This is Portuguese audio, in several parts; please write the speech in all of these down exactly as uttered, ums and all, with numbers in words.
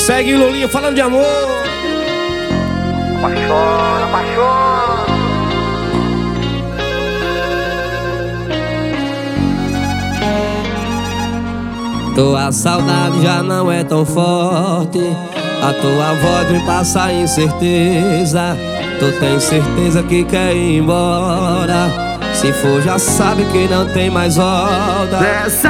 Segue Lulinha falando de amor. Apaixona, apaixona. Tua saudade já não é tão forte, a tua voz me passa incerteza. Tu tens certeza que quer ir embora, se for já sabe que não tem mais volta. Dessa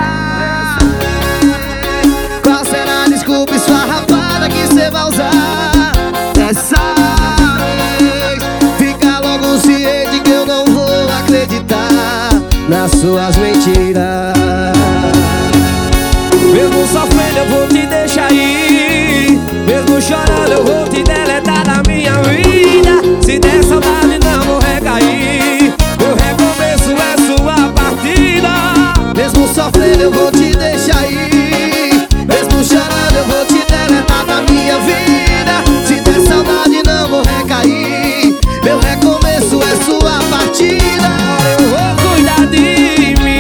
qual será a desculpa esfarrapada que cê vai usar? Dessa vez fica logo ciente que eu não vou acreditar nas suas mentiras. Mesmo sofrendo eu vou te deixar ir, mesmo chorando eu vou te deletar da minha vida. Se der saudade não vou recair, meu recomeço é sua partida. Mesmo sofrendo eu vou te deixar ir, mesmo chorando eu vou te deletar da minha vida. Se der saudade não vou recair, meu recomeço é sua partida. Eu vou cuidar de mim.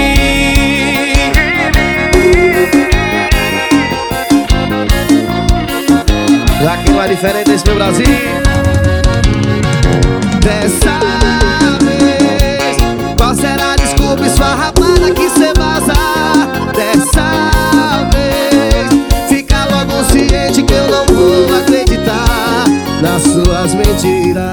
Aqui não é diferente desse meu Brasil. Dessa vez qual será a desculpa esfarrapada que cê vaza? Dessa vez fica logo ciente que eu não vou acreditar nas suas mentiras.